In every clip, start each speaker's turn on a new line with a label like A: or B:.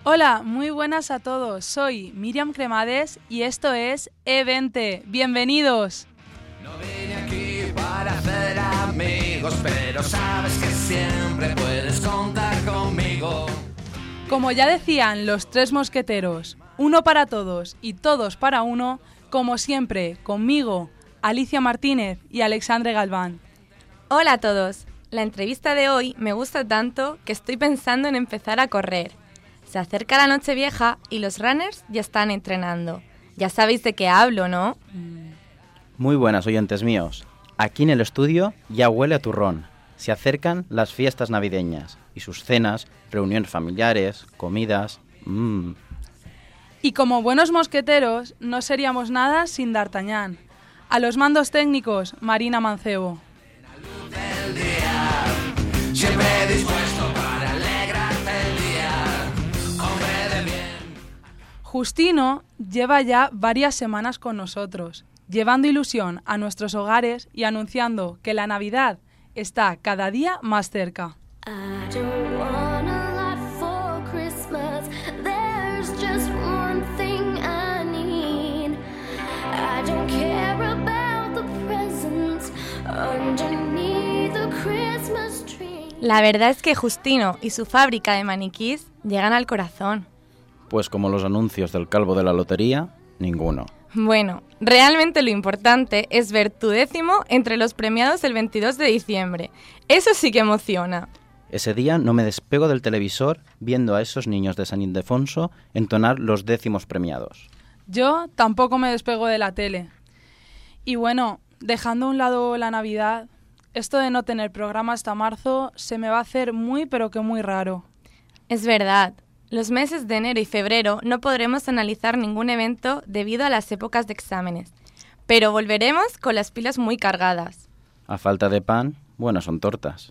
A: Hola, muy buenas a todos. Soy Miriam Cremades y esto es E20. ¡Bienvenidos!
B: No vine aquí para hacer amigos, pero sabes que siempre puedes contar conmigo.
A: Como ya decían los tres mosqueteros, uno para todos y todos para uno, como siempre, conmigo, Alicia Martínez y Alexandre Galván.
C: Hola a todos. La entrevista de hoy me gusta tanto que estoy pensando en empezar a correr. Se acerca la Nochevieja y los runners ya están entrenando. Ya sabéis de qué hablo, ¿no?
D: Muy buenas, oyentes míos. Aquí en el estudio ya huele a turrón. Se acercan las fiestas navideñas y sus cenas, reuniones familiares, comidas.
A: Y como buenos mosqueteros, no seríamos nada sin D'Artagnan. A los mandos técnicos, Marina Mancebo.
B: Del día, siempre dispuesto para alegrarte el día, hombre de bien.
A: Justino lleva ya varias semanas con nosotros, llevando ilusión a nuestros hogares y anunciando que la Navidad está cada día más cerca.
C: La verdad es que Justino y su fábrica de maniquís llegan al corazón.
D: Pues como los anuncios del calvo de la lotería, ninguno.
C: Bueno, realmente lo importante es ver tu décimo entre los premiados el 22 de diciembre. Eso sí que emociona.
D: Ese día no me despego del televisor viendo a esos niños de San Ildefonso entonar los décimos premiados.
A: Yo tampoco me despego de la tele. Y bueno, dejando a un lado la Navidad, esto de no tener programa hasta marzo se me va a hacer muy pero que muy raro.
C: Es verdad. Los meses de enero y febrero no podremos analizar ningún evento debido a las épocas de exámenes, pero volveremos con las pilas muy cargadas.
D: A falta de pan, buenas son tortas.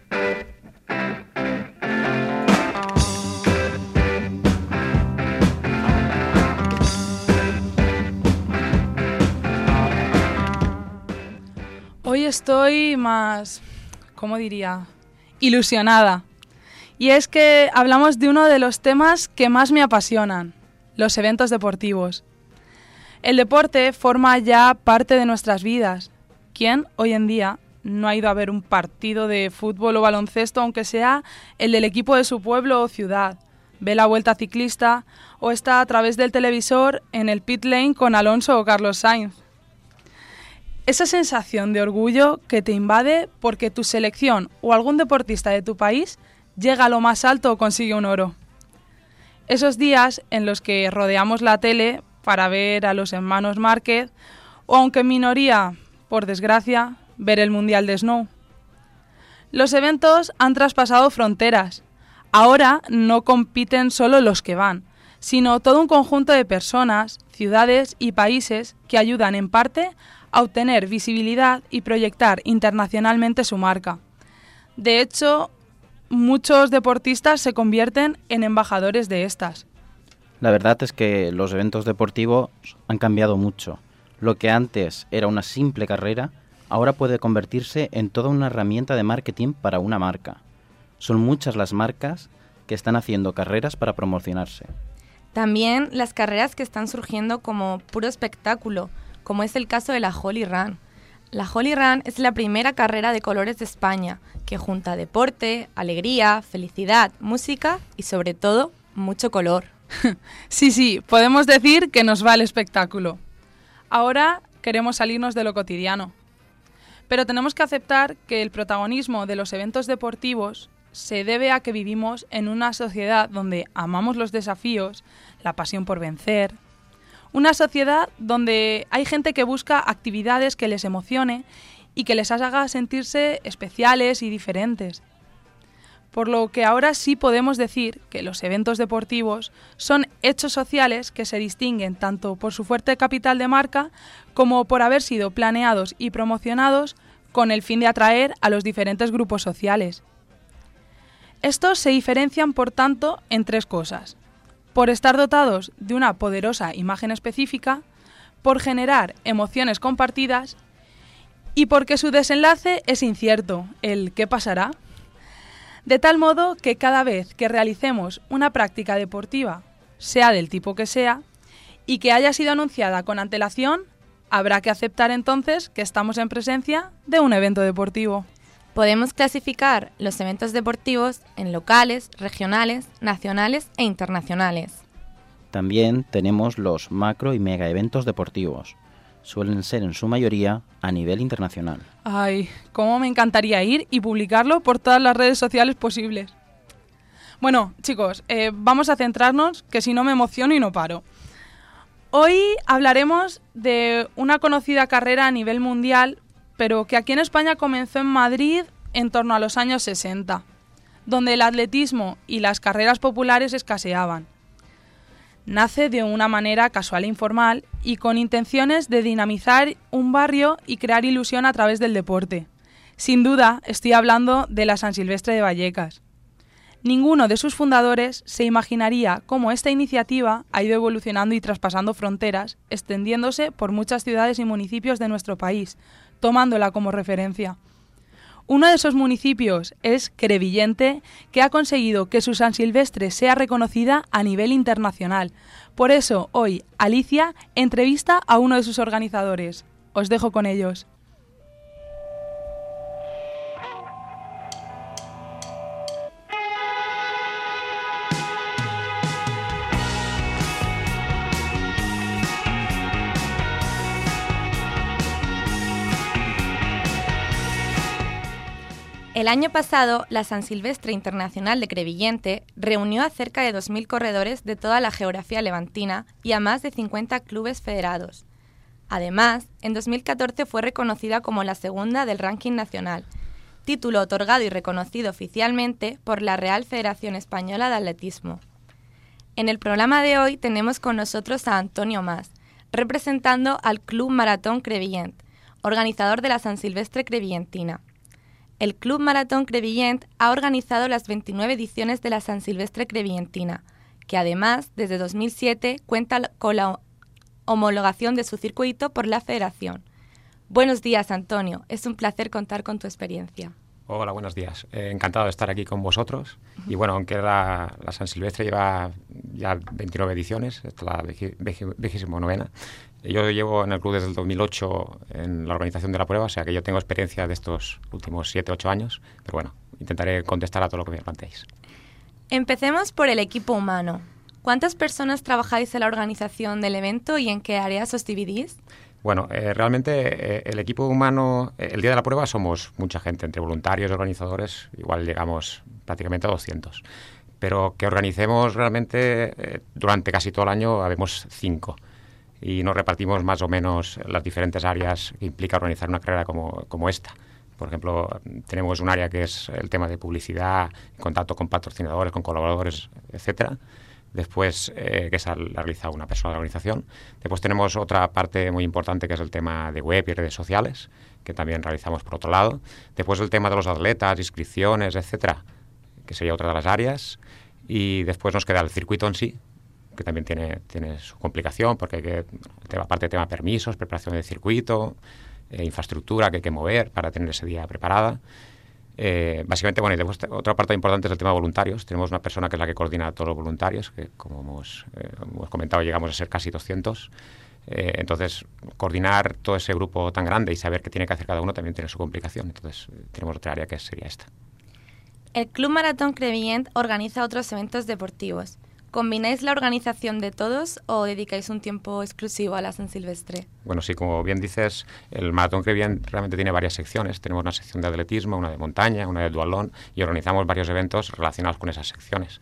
A: Hoy estoy más, ¿cómo diría?, ilusionada. Y es que hablamos de uno de los temas que más me apasionan, los eventos deportivos. El deporte forma ya parte de nuestras vidas. ¿Quién hoy en día no ha ido a ver un partido de fútbol o baloncesto, aunque sea el del equipo de su pueblo o ciudad? Ve la Vuelta Ciclista o está a través del televisor en el pit lane con Alonso o Carlos Sainz. Esa sensación de orgullo que te invade porque tu selección o algún deportista de tu país llega a lo más alto o consigue un oro. Esos días en los que rodeamos la tele para ver a los hermanos Márquez o, aunque en minoría, por desgracia, ver el Mundial de Snow. Los eventos han traspasado fronteras. Ahora no compiten solo los que van, sino todo un conjunto de personas, ciudades y países que ayudan en parte a obtener visibilidad y proyectar internacionalmente su marca. De hecho, muchos deportistas se convierten en embajadores de estas.
D: La verdad es que los eventos deportivos han cambiado mucho. Lo que antes era una simple carrera, ahora puede convertirse en toda una herramienta de marketing para una marca. Son muchas las marcas que están haciendo carreras para promocionarse.
C: También las carreras que están surgiendo como puro espectáculo, como es el caso de la Holy Run. La Holy Run es la primera carrera de colores de España, que junta deporte, alegría, felicidad, música y sobre todo, mucho color.
A: Sí, podemos decir que nos va el espectáculo. Ahora queremos salirnos de lo cotidiano. Pero tenemos que aceptar que el protagonismo de los eventos deportivos se debe a que vivimos en una sociedad donde amamos los desafíos, la pasión por vencer. Una sociedad donde hay gente que busca actividades que les emocione y que les haga sentirse especiales y diferentes. Por lo que ahora sí podemos decir que los eventos deportivos son hechos sociales que se distinguen tanto por su fuerte capital de marca como por haber sido planeados y promocionados con el fin de atraer a los diferentes grupos sociales. Estos se diferencian, por tanto, en tres cosas: por estar dotados de una poderosa imagen específica, por generar emociones compartidas y porque su desenlace es incierto, el ¿qué pasará? De tal modo que cada vez que realicemos una práctica deportiva, sea del tipo que sea, y que haya sido anunciada con antelación, habrá que aceptar entonces que estamos en presencia de un evento deportivo.
C: Podemos clasificar los eventos deportivos en locales, regionales, nacionales e internacionales.
D: También tenemos los macro y mega eventos deportivos. Suelen ser en su mayoría a nivel internacional.
A: Ay, cómo me encantaría ir y publicarlo por todas las redes sociales posibles. Bueno, chicos, vamos a centrarnos, que si no me emociono y no paro. Hoy hablaremos de una conocida carrera a nivel mundial, pero que aquí en España comenzó en Madrid en torno a los años 60, donde el atletismo y las carreras populares escaseaban. Nace de una manera casual e informal y con intenciones de dinamizar un barrio y crear ilusión a través del deporte. Sin duda, estoy hablando de la San Silvestre de Vallecas. Ninguno de sus fundadores se imaginaría cómo esta iniciativa ha ido evolucionando y traspasando fronteras, extendiéndose por muchas ciudades y municipios de nuestro país, tomándola como referencia. Uno de esos municipios es Crevillente, que ha conseguido que su San Silvestre sea reconocida a nivel internacional. Por eso, hoy, Alicia entrevista a uno de sus organizadores. Os dejo con ellos.
C: El año pasado, la San Silvestre Internacional de Crevillente reunió a cerca de 2.000 corredores de toda la geografía levantina y a más de 50 clubes federados. Además, en 2014 fue reconocida como la segunda del ranking nacional, título otorgado y reconocido oficialmente por la Real Federación Española de Atletismo. En el programa de hoy tenemos con nosotros a Antonio Mas, representando al Club Maratón Crevillent, organizador de la San Silvestre Crevillentina. El Club Maratón Crevillent ha organizado las 29 ediciones de la San Silvestre Crevillentina, que además, desde 2007, cuenta con la homologación de su circuito por la Federación. Buenos días, Antonio. Es un placer contar con tu experiencia.
E: Hola, buenos días. Encantado de estar aquí con vosotros. Y bueno, aunque la San Silvestre lleva ya 29 ediciones, esta es la 29ª. Yo llevo en el club desde el 2008 en la organización de la prueba, o sea que yo tengo experiencia de estos últimos 7-8 años, pero bueno, intentaré contestar a todo lo que me planteéis.
C: Empecemos por el equipo humano. ¿Cuántas personas trabajáis en la organización del evento y en qué áreas os dividís?
E: Bueno, realmente el equipo humano, el día de la prueba somos mucha gente, entre voluntarios y organizadores, igual llegamos prácticamente a 200. Pero que organicemos realmente durante casi todo el año, habemos 5. Y nos repartimos más o menos las diferentes áreas que implica organizar una carrera como esta. Por ejemplo, tenemos un área que es el tema de publicidad, contacto con patrocinadores, con colaboradores, etcétera. Después, que la realiza una persona de la organización. Después tenemos otra parte muy importante que es el tema de web y redes sociales, que también realizamos por otro lado. Después el tema de los atletas, inscripciones, etcétera, que sería otra de las áreas. Y después nos queda el circuito en sí, que también tiene su complicación, porque hay que, aparte del tema de permisos, preparación del circuito, infraestructura que hay que mover para tener ese día preparada. Básicamente, bueno, y después otra parte importante es el tema de voluntarios. Tenemos una persona que es la que coordina a todos los voluntarios, que como hemos comentado, llegamos a ser casi 200. Entonces, coordinar todo ese grupo tan grande y saber qué tiene que hacer cada uno también tiene su complicación. Entonces, tenemos otra área que sería esta.
C: El Club Maratón Crevillent organiza otros eventos deportivos. ¿Combináis la organización de todos o dedicáis un tiempo exclusivo a la San Silvestre?
E: Bueno, sí, como bien dices, el Maratón Crevillent realmente tiene varias secciones. Tenemos una sección de atletismo, una de montaña, una de duatlón y organizamos varios eventos relacionados con esas secciones.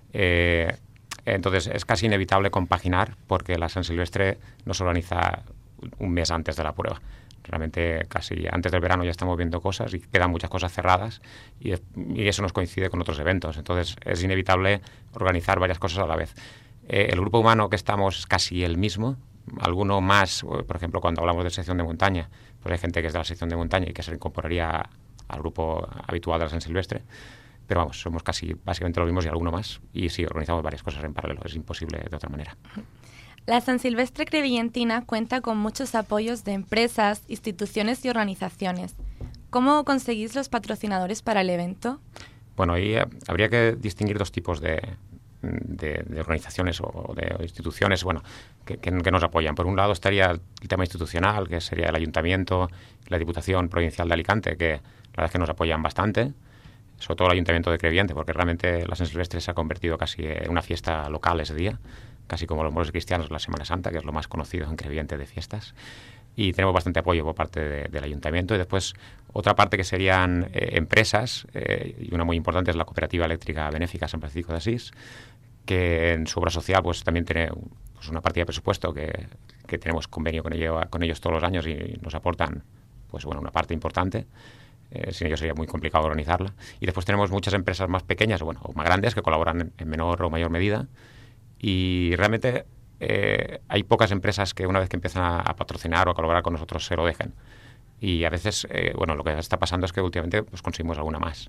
E: Entonces, es casi inevitable compaginar porque la San Silvestre nos organiza un mes antes de la prueba. Realmente casi antes del verano ya estamos viendo cosas y quedan muchas cosas cerradas y eso nos coincide con otros eventos. Entonces es inevitable organizar varias cosas a la vez. El grupo humano que estamos es casi el mismo, alguno más, por ejemplo, cuando hablamos de sección de montaña, pues hay gente que es de la sección de montaña y que se incorporaría al grupo habitual de la San Silvestre. Pero vamos, somos casi básicamente los mismos y alguno más. Y sí, organizamos varias cosas en paralelo, es imposible de otra manera.
C: La San Silvestre Crevillentina cuenta con muchos apoyos de empresas, instituciones y organizaciones. ¿Cómo conseguís los patrocinadores para el evento?
E: Bueno, ahí habría que distinguir dos tipos de organizaciones o de instituciones, bueno, que nos apoyan. Por un lado estaría el tema institucional, que sería el Ayuntamiento, la Diputación Provincial de Alicante, que la verdad es que nos apoyan bastante, sobre todo el Ayuntamiento de Creviente, porque realmente la San Silvestre se ha convertido casi en una fiesta local ese día, casi como los moros cristianos la Semana Santa, que es lo más conocido en Creviente de fiestas. Y tenemos bastante apoyo por parte del Ayuntamiento. Y después otra parte que serían empresas, y una muy importante es la Cooperativa Eléctrica Benéfica San Francisco de Asís, que en su obra social pues también tiene pues, una partida de presupuesto que tenemos convenio con ellos todos los años y nos aportan pues bueno una parte importante. Sin ellos sería muy complicado organizarla. Y después tenemos muchas empresas más pequeñas o más grandes que colaboran en menor o mayor medida. Y realmente hay pocas empresas que una vez que empiezan a patrocinar o a colaborar con nosotros se lo dejen. Y a veces, lo que está pasando es que últimamente pues, conseguimos alguna más.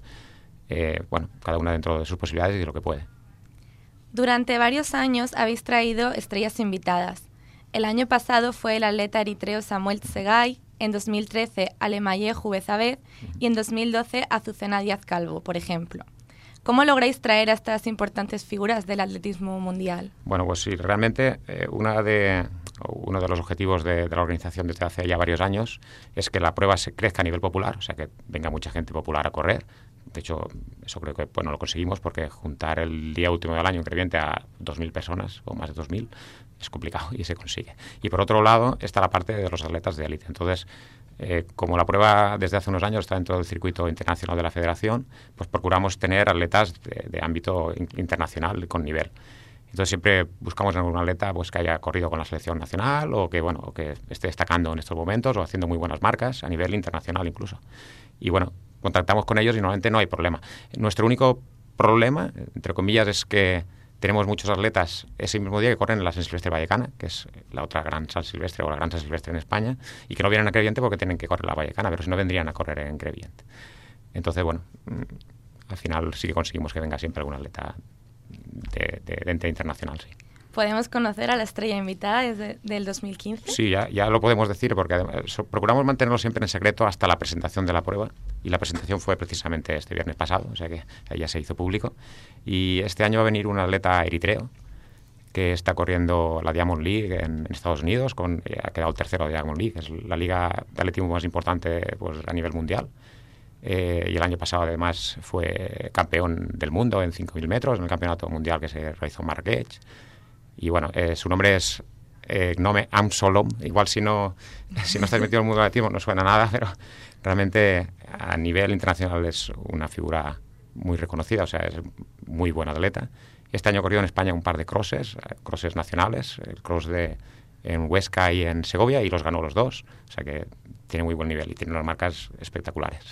E: Cada una dentro de sus posibilidades y de lo que puede.
C: Durante varios años habéis traído estrellas invitadas. El año pasado fue el atleta eritreo Samuel Tsegay, en 2013 Alemaye Jubezabed y en 2012 Azucena Díaz Calvo, por ejemplo. ¿Cómo lográis traer a estas importantes figuras del atletismo mundial?
E: Bueno, pues sí, realmente uno de los objetivos de la organización desde hace ya varios años es que la prueba se crezca a nivel popular, o sea, que venga mucha gente popular a correr. De hecho, eso creo que lo conseguimos porque juntar el día último del año en Creviente a 2.000 personas o más de 2.000 es complicado y se consigue. Y por otro lado está la parte de los atletas de élite. Entonces, como la prueba desde hace unos años está dentro del circuito internacional de la federación, pues procuramos tener atletas de ámbito internacional con nivel. Entonces siempre buscamos en algún atleta pues que haya corrido con la selección nacional o que esté destacando en estos momentos o haciendo muy buenas marcas a nivel internacional incluso. Y bueno, contactamos con ellos y normalmente no hay problema. Nuestro único problema, entre comillas, es que tenemos muchos atletas ese mismo día que corren en la San Silvestre Vallecana, que es la otra gran San Silvestre o la gran San Silvestre en España, y que no vienen a Creviente porque tienen que correr la Vallecana, pero si no vendrían a correr en Creviente. Entonces, al final sí que conseguimos que venga siempre algún atleta de ente internacional, sí.
C: ¿Podemos conocer a la estrella invitada desde el 2015?
E: Sí, ya lo podemos decir porque además, procuramos mantenerlo siempre en secreto hasta la presentación de la prueba y la presentación fue precisamente este viernes pasado, o sea que ya se hizo público. Y este año va a venir un atleta eritreo que está corriendo la Diamond League en Estados Unidos, ha quedado el tercero de Diamond League, es la liga de atletismo más importante pues, a nivel mundial. Y el año pasado además fue campeón del mundo en 5.000 metros en el campeonato mundial que se realizó en Marrakech. Y bueno, su nombre es Gnome Amsolom. Igual si no estás metido en el mundo del atletismo no suena nada, pero realmente a nivel internacional es una figura muy reconocida, o sea, es muy buen atleta. Este año ha corrido en España un par de crosses nacionales, el cross en Huesca y en Segovia, y los ganó los dos, o sea que tiene muy buen nivel y tiene unas marcas espectaculares.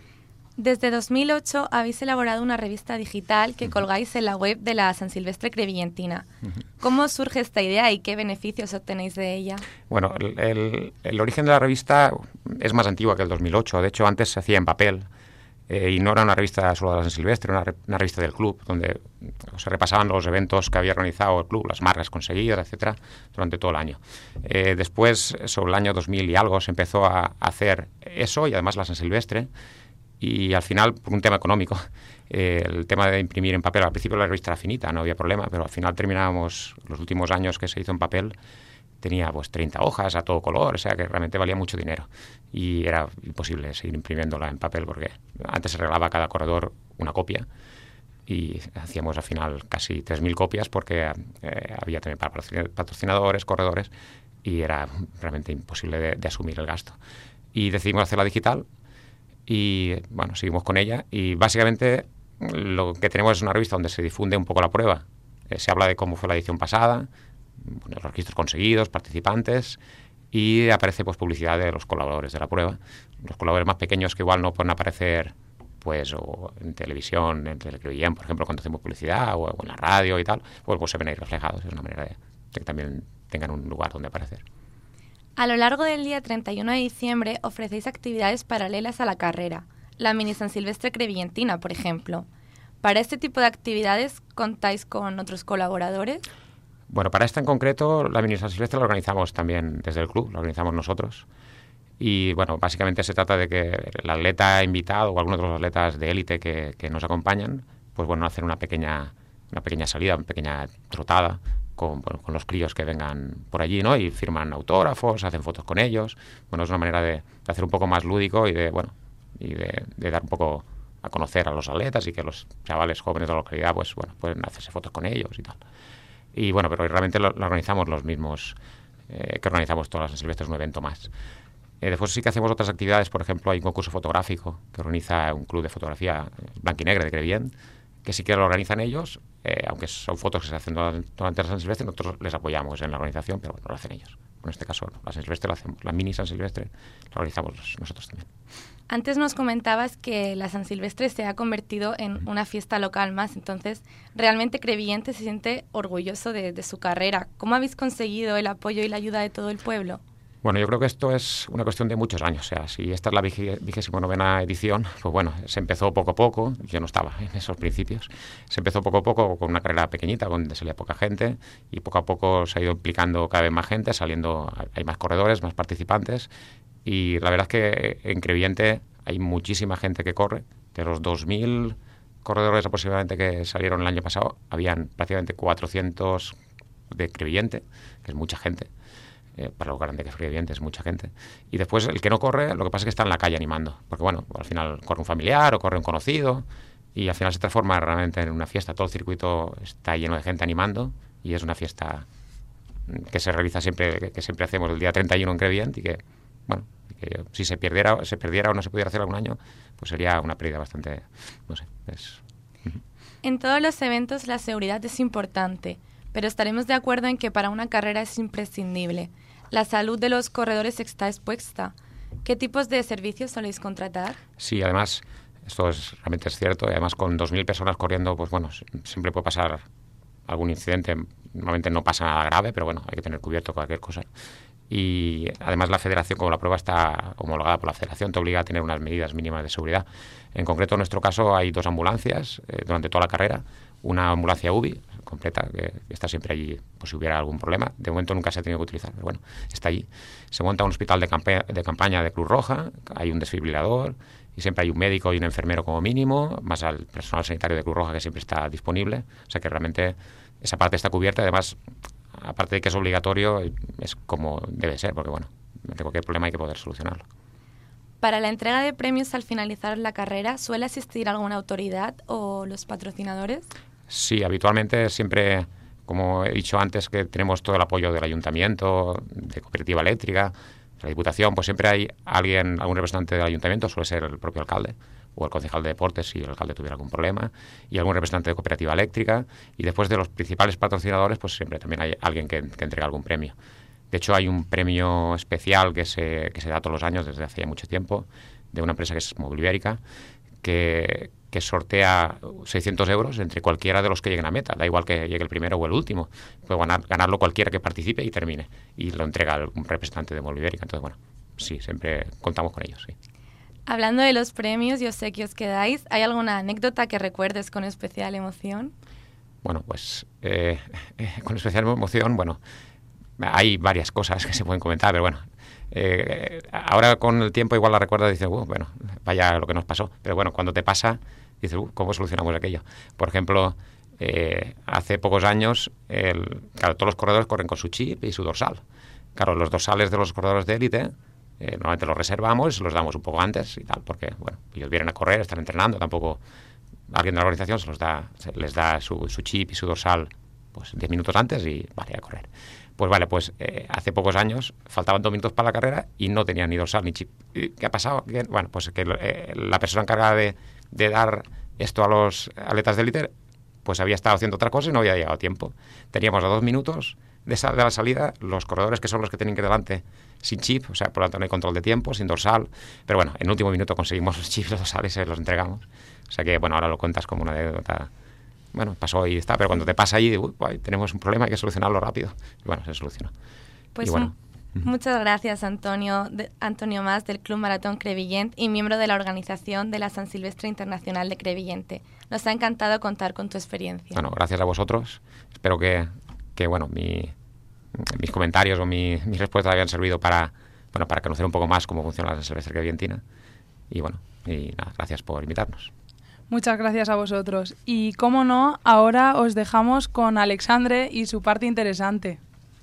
C: Desde 2008 habéis elaborado una revista digital que colgáis en la web de la San Silvestre Crevillentina. ¿Cómo surge esta idea y qué beneficios obtenéis de ella?
E: Bueno, el origen de la revista es más antigua que el 2008. De hecho, antes se hacía en papel y no era una revista solo de la San Silvestre, era una revista del club, donde se repasaban los eventos que había organizado el club, las marcas conseguidas, etcétera, durante todo el año. Después, sobre el año 2000 y algo, se empezó a hacer eso y además la San Silvestre. Y al final, por un tema económico, el tema de imprimir en papel, al principio la revista era finita, no había problema, pero al final terminábamos, los últimos años que se hizo en papel, tenía pues 30 hojas a todo color, o sea que realmente valía mucho dinero. Y era imposible seguir imprimiéndola en papel porque antes se regalaba a cada corredor una copia y hacíamos al final casi 3.000 copias porque había también para patrocinadores, corredores, y era realmente imposible de asumir el gasto. Y decidimos hacerla digital. Y bueno, seguimos con ella y básicamente lo que tenemos es una revista donde se difunde un poco la prueba. Se habla de cómo fue la edición pasada, los registros conseguidos, participantes, y aparece pues publicidad de los colaboradores de la prueba. Los colaboradores más pequeños que igual no pueden aparecer pues o en televisión, en Telecrevillén, por ejemplo, cuando hacemos publicidad o en la radio y tal, pues se ven ahí reflejados. Es una manera de que también tengan un lugar donde aparecer.
C: A lo largo del día 31 de diciembre ofrecéis actividades paralelas a la carrera, la mini San Silvestre Crevillentina, por ejemplo. ¿Para este tipo de actividades contáis con otros colaboradores?
E: Bueno, para esta en concreto, la mini San Silvestre la organizamos también desde el club, la organizamos nosotros. Y bueno, básicamente se trata de que el atleta invitado o algunos de los atletas de élite que nos acompañan, pues bueno, hacen una pequeña salida, una pequeña trotada con los críos que vengan por allí, ¿no? Y firman autógrafos, hacen fotos con ellos. Bueno, es una manera de hacer un poco más lúdico y de dar un poco a conocer a los atletas y que los chavales jóvenes de la localidad, pues bueno, pueden hacerse fotos con ellos y tal. Y bueno, pero realmente lo organizamos los mismos que organizamos todas las San Silvestres, un evento más. Después sí que hacemos otras actividades, por ejemplo, hay un concurso fotográfico que organiza un club de fotografía blanquinegre de Crevillent, que sí que lo organizan ellos, aunque son fotos que se hacen durante la San Silvestre, nosotros les apoyamos en la organización, pero bueno, lo hacen ellos. En este caso, la San Silvestre la hacemos, la mini San Silvestre la organizamos nosotros también.
C: Antes nos comentabas que la San Silvestre se ha convertido en una fiesta local más, entonces realmente Crevillent se siente orgulloso de su carrera. ¿Cómo habéis conseguido el apoyo y la ayuda de todo el pueblo?
E: Bueno, yo creo que esto es una cuestión de muchos años. O sea, si esta es la 29ª edición, pues bueno, se empezó poco a poco. Yo no estaba en esos principios. Se empezó poco a poco con una carrera pequeñita, donde salía poca gente, y poco a poco se ha ido implicando cada vez más gente, hay más corredores, más participantes. Y la verdad es que en Crevillent hay muchísima gente que corre. De los 2.000 corredores aproximadamente que salieron el año pasado, habían prácticamente 400 de Crevillent, que es mucha gente. Para lo grande que es Crevillent es mucha gente. Y después el que no corre, lo que pasa es que está en la calle animando, porque bueno, al final corre un familiar o corre un conocido y al final se transforma realmente en una fiesta. Todo el circuito está lleno de gente animando y es una fiesta que se realiza siempre, que siempre hacemos el día 31 en Crevillent y que, bueno, que si se perdiera o no se pudiera hacer algún año, pues sería una pérdida bastante, no sé,
C: En todos los eventos la seguridad es importante, pero estaremos de acuerdo en que para una carrera es imprescindible. La salud de los corredores está expuesta. ¿Qué tipos de servicios soléis contratar? Sí,
E: además, esto realmente es cierto, y además con 2.000 personas corriendo, pues bueno, siempre puede pasar algún incidente. Normalmente no pasa nada grave, pero bueno, hay que tener cubierto cualquier cosa. Y además la federación, como la prueba está homologada por la federación, te obliga a tener unas medidas mínimas de seguridad. En concreto, en nuestro caso, hay 2 ambulancias durante toda la carrera. Una ambulancia UBI completa, que está siempre allí por si hubiera algún problema. De momento nunca se ha tenido que utilizar, pero bueno, está allí. Se monta un hospital de campaña de Cruz Roja, hay un desfibrilador y siempre hay un médico y un enfermero como mínimo, más al personal sanitario de Cruz Roja que siempre está disponible. O sea que realmente esa parte está cubierta. Además, aparte de que es obligatorio, es como debe ser, porque bueno, ante cualquier problema hay que poder solucionarlo.
C: Para la entrega de premios al finalizar la carrera, ¿suele asistir alguna autoridad o los patrocinadores? Sí, habitualmente siempre, como he dicho antes, que tenemos todo el apoyo del Ayuntamiento, de Cooperativa Eléctrica, de la Diputación, pues siempre hay algún representante del Ayuntamiento, suele ser el propio alcalde o el concejal de deportes si el alcalde tuviera algún problema, y algún representante de Cooperativa Eléctrica, y después de los principales patrocinadores, pues siempre también hay alguien que entrega algún premio. De hecho, hay un premio especial que se da todos los años desde hace ya mucho tiempo, de una empresa que es Movilibérica, que sortea 600 euros entre cualquiera de los que lleguen a meta. Da igual que llegue el primero o el último. Puede ganarlo cualquiera que participe y termine. Y lo entrega un representante de Movilibérica. Entonces, bueno, sí, siempre contamos con ellos, sí. Hablando de los premios y obsequios que dais, ¿hay alguna anécdota que recuerdes con especial emoción? Bueno, pues con especial emoción, bueno, hay varias cosas que se pueden comentar, pero bueno, ahora con el tiempo igual la recuerdas y dices, bueno, vaya lo que nos pasó. Pero bueno, cuando te pasa, dices, ¿cómo solucionamos aquello? Por ejemplo, hace pocos años, claro, todos los corredores corren con su chip y su dorsal. Claro, los dorsales de los corredores de élite, normalmente los reservamos y se los damos un poco antes y tal, porque, bueno, ellos vienen a correr, están entrenando, tampoco alguien de la organización les da su chip y su dorsal pues 10 minutos antes y vale, a correr. Pues vale, pues hace pocos años faltaban 2 minutos para la carrera y no tenían ni dorsal ni chip. ¿Qué ha pasado? Bueno, pues que la persona encargada de dar esto a los atletas de élite pues había estado haciendo otra cosa y no había llegado a tiempo. Teníamos a 2 minutos de la salida los corredores que son los que tienen que ir delante sin chip, o sea, por lo tanto no hay control de tiempo, sin dorsal. Pero bueno, en último minuto conseguimos los chips, los dorsales y los entregamos. O sea que, bueno, ahora lo cuentas como una anécdota. Bueno, pasó y está, pero cuando te pasa allí, tenemos un problema, hay que solucionarlo rápido. Y bueno, se solucionó. Pues bueno. Muchas gracias, Antonio Mas, del Club Maratón Crevillent y miembro de la organización de la San Silvestre Internacional de Crevillent. Nos ha encantado contar con tu experiencia. Bueno, gracias a vosotros. Espero que bueno, mis comentarios o mis respuestas hayan servido para
E: bueno, para conocer un poco más cómo funciona la cervecería vientina. Y bueno, y nada, gracias por invitarnos.
A: Muchas gracias a vosotros. Y cómo no, ahora os dejamos con Alexandre y su parte interesante.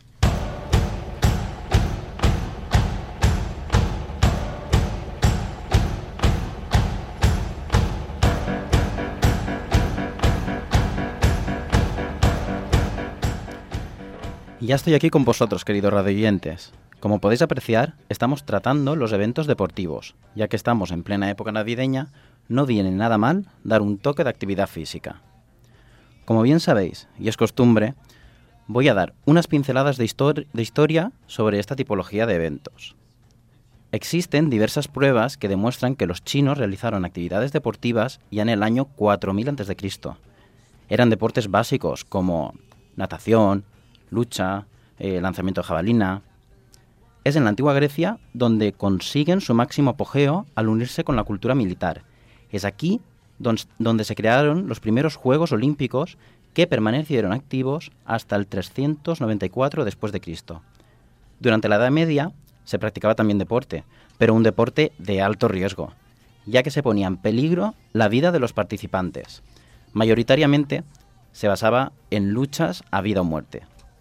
D: Y ya estoy aquí con vosotros, queridos radioyentes. Como podéis apreciar, estamos tratando los eventos deportivos. Ya que estamos en plena época navideña, no viene nada mal dar un toque de actividad física. Como bien sabéis, y es costumbre, voy a dar unas pinceladas de historia sobre esta tipología de eventos. Existen diversas pruebas que demuestran que los chinos realizaron actividades deportivas ya en el año 4000 a.C. Eran deportes básicos como natación, lucha, lanzamiento de jabalina. Es en la antigua Grecia donde consiguen su máximo apogeo al unirse con la cultura militar. Es aquí donde se crearon los primeros Juegos Olímpicos que permanecieron activos hasta el 394 después de Cristo. Durante la Edad Media se practicaba también deporte, pero un deporte de alto riesgo, ya que se ponía en peligro la vida de los participantes. Mayoritariamente se basaba en luchas a vida o muerte.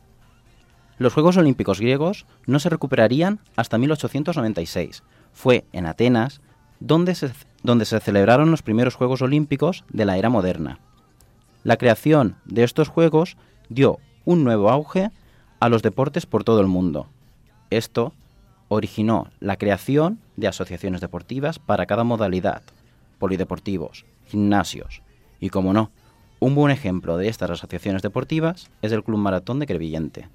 D: Los Juegos Olímpicos griegos no se recuperarían hasta 1896. Fue en Atenas donde se celebraron los primeros Juegos Olímpicos de la era moderna. La creación de estos Juegos dio un nuevo auge a los deportes por todo el mundo. Esto originó la creación de asociaciones deportivas para cada modalidad, polideportivos, gimnasios y, como no, un buen ejemplo de estas asociaciones deportivas es el Club Maratón de Crevillente.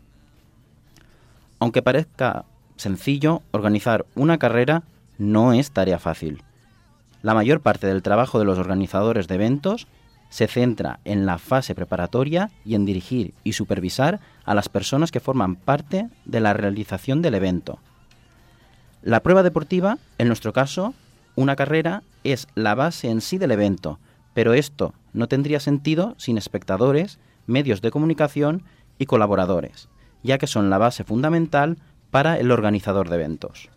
D: Aunque parezca sencillo, organizar una carrera no es tarea fácil. La mayor parte del trabajo de los organizadores de eventos se centra en la fase preparatoria y en dirigir y supervisar a las personas que forman parte de la realización del evento. La prueba deportiva, en nuestro caso, una carrera, es la base en sí del evento, pero esto no tendría sentido sin espectadores, medios de comunicación y colaboradores, ya que son la base fundamental para el organizador de eventos.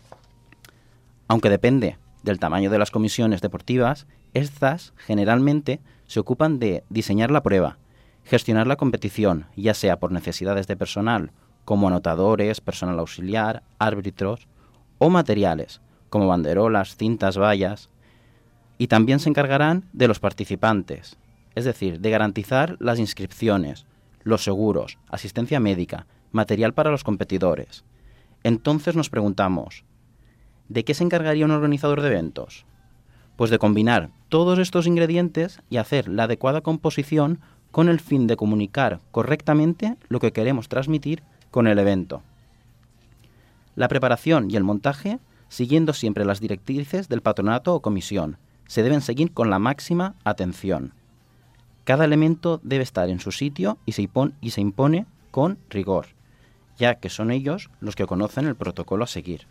D: Aunque depende del tamaño de las comisiones deportivas, estas generalmente se ocupan de diseñar la prueba, gestionar la competición, ya sea por necesidades de personal, como anotadores, personal auxiliar, árbitros, o materiales, como banderolas, cintas, vallas, y también se encargarán de los participantes, es decir, de garantizar las inscripciones, los seguros, asistencia médica, material para los competidores. Entonces nos preguntamos, ¿de qué se encargaría un organizador de eventos? Pues de combinar todos estos ingredientes y hacer la adecuada composición con el fin de comunicar correctamente lo que queremos transmitir con el evento. La preparación y el montaje, siguiendo siempre las directrices del patronato o comisión, se deben seguir con la máxima atención. Cada elemento debe estar en su sitio y se impone con rigor, ya que son ellos los que conocen el protocolo a seguir.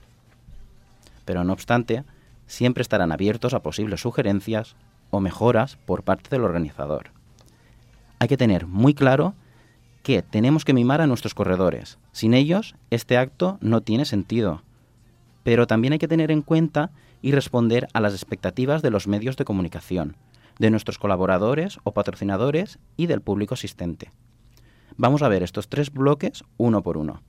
D: Pero no obstante, siempre estarán abiertos a posibles sugerencias o mejoras por parte del organizador. Hay que tener muy claro que tenemos que mimar a nuestros corredores. Sin ellos, este acto no tiene sentido. Pero también hay que tener en cuenta y responder a las expectativas de los medios de comunicación, de nuestros colaboradores o patrocinadores y del público asistente. Vamos a ver estos tres bloques uno por uno.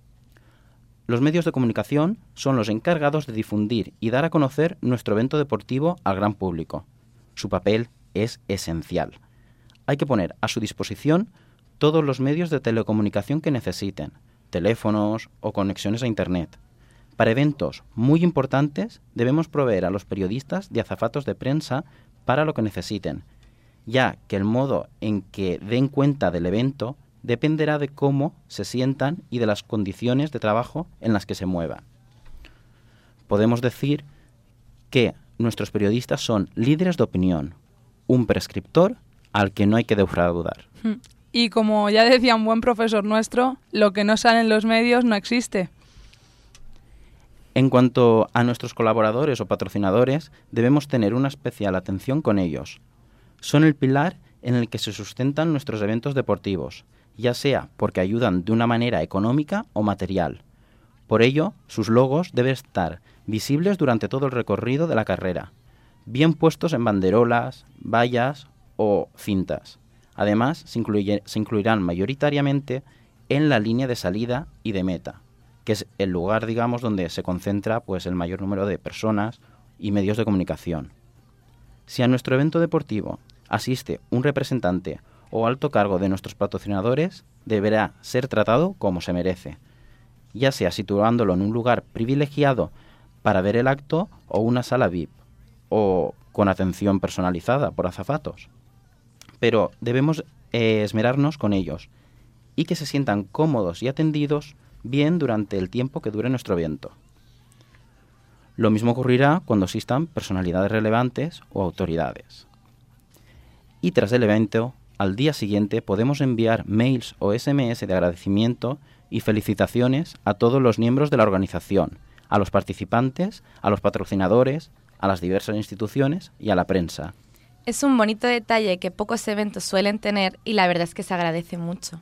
D: Los medios de comunicación son los encargados de difundir y dar a conocer nuestro evento deportivo al gran público. Su papel es esencial. Hay que poner a su disposición todos los medios de telecomunicación que necesiten, teléfonos o conexiones a Internet. Para eventos muy importantes debemos proveer a los periodistas de azafatos de prensa para lo que necesiten, ya que el modo en que den cuenta del evento dependerá de cómo se sientan y de las condiciones de trabajo en las que se muevan. Podemos decir que nuestros periodistas son líderes de opinión, un prescriptor al que no hay que defraudar.
A: Y como ya decía un buen profesor nuestro, lo que no sale en los medios no existe.
D: En cuanto a nuestros colaboradores o patrocinadores, debemos tener una especial atención con ellos. Son el pilar en el que se sustentan nuestros eventos deportivos, ya sea porque ayudan de una manera económica o material. Por ello, sus logos deben estar visibles durante todo el recorrido de la carrera, bien puestos en banderolas, vallas o cintas. Además, se incluirán mayoritariamente en la línea de salida y de meta, que es el lugar, digamos, donde se concentra pues, el mayor número de personas y medios de comunicación. Si a nuestro evento deportivo asiste un representante o alto cargo de nuestros patrocinadores, deberá ser tratado como se merece, ya sea situándolo en un lugar privilegiado para ver el acto o una sala VIP, o con atención personalizada por azafatos. Pero debemos esmerarnos con ellos y que se sientan cómodos y atendidos bien durante el tiempo que dure nuestro evento. Lo mismo ocurrirá cuando asistan personalidades relevantes o autoridades. Y tras el evento, al día siguiente podemos enviar mails o SMS de agradecimiento y felicitaciones a todos los miembros de la organización, a los participantes, a los patrocinadores, a las diversas instituciones y a la prensa.
C: Es un bonito detalle que pocos eventos suelen tener y la verdad es que se agradece mucho.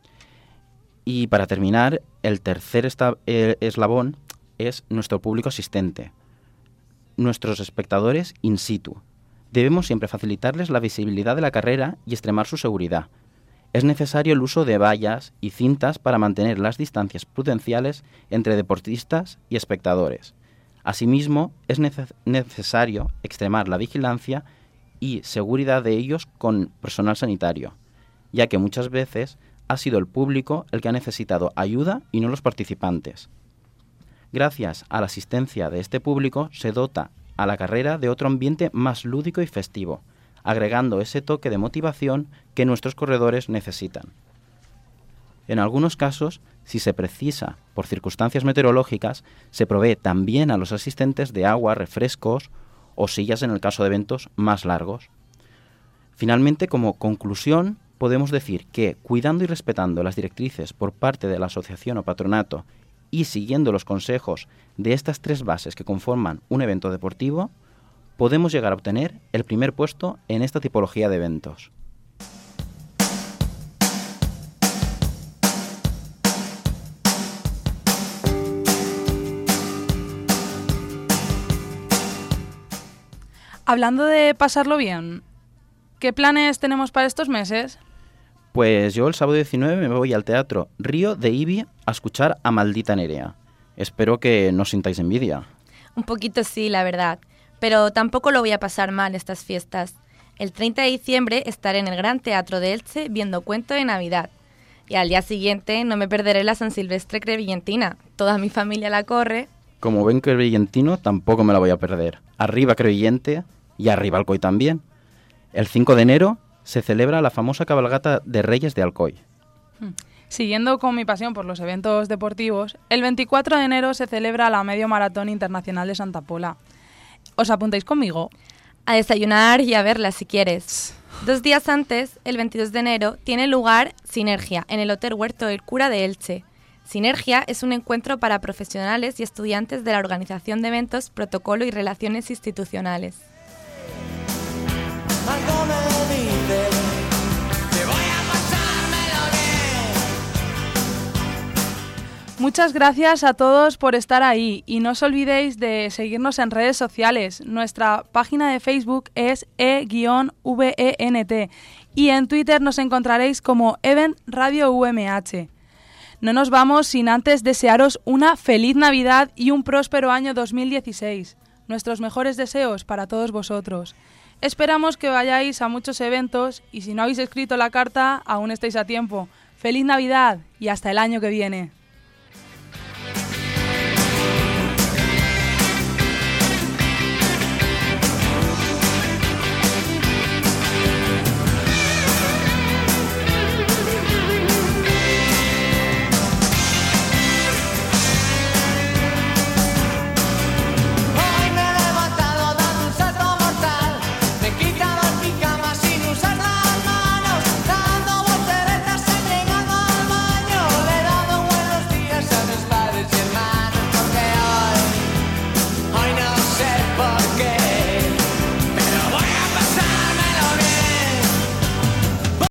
D: Y para terminar, el tercer eslabón es nuestro público asistente, nuestros espectadores in situ. Debemos siempre facilitarles la visibilidad de la carrera y extremar su seguridad. Es necesario el uso de vallas y cintas para mantener las distancias prudenciales entre deportistas y espectadores. Asimismo, es necesario extremar la vigilancia y seguridad de ellos con personal sanitario, ya que muchas veces ha sido el público el que ha necesitado ayuda y no los participantes. Gracias a la asistencia de este público se dota a la carrera de otro ambiente más lúdico y festivo, agregando ese toque de motivación que nuestros corredores necesitan. En algunos casos, si se precisa por circunstancias meteorológicas, se provee también a los asistentes de agua, refrescos o sillas en el caso de eventos más largos. Finalmente, como conclusión, podemos decir que, cuidando y respetando las directrices por parte de la asociación o patronato y siguiendo los consejos de estas tres bases que conforman un evento deportivo, podemos llegar a obtener el primer puesto en esta tipología de eventos.
A: Hablando de pasarlo bien, ¿qué planes tenemos para estos meses?
D: Pues yo el sábado 19 me voy al Teatro Río de Ibi a escuchar a Maldita Nerea. Espero que no sintáis envidia.
C: Un poquito sí, la verdad, pero tampoco lo voy a pasar mal estas fiestas. El 30 de diciembre estaré en el Gran Teatro de Elche viendo Cuento de Navidad. Y al día siguiente no me perderé la San Silvestre Crevillentina. Toda mi familia la corre.
D: Como ven crevillentino, tampoco me la voy a perder. Arriba Crevillente y arriba Alcoy también. El 5 de enero se celebra la famosa cabalgata de Reyes de Alcoy.
A: Siguiendo con mi pasión por los eventos deportivos, el 24 de enero se celebra la Medio Maratón Internacional de Santa Pola. ¿Os apuntáis conmigo?
C: A desayunar y a verla si quieres. 2 días antes, el 22 de enero, tiene lugar Sinergia en el Hotel Huerto del Cura de Elche. Sinergia es un encuentro para profesionales y estudiantes de la organización de eventos, protocolo y relaciones institucionales.
B: Algo me dice que voy a pasármelo bien.
A: Muchas gracias a todos por estar ahí y no os olvidéis de seguirnos en redes sociales. Nuestra página de Facebook es e-vent y en Twitter nos encontraréis como Event Radio UMH. No nos vamos sin antes desearos una feliz Navidad y un próspero año 2016. Nuestros mejores deseos para todos vosotros. Esperamos que vayáis a muchos eventos y si no habéis escrito la carta, aún estáis a tiempo. ¡Feliz Navidad y hasta el año que viene!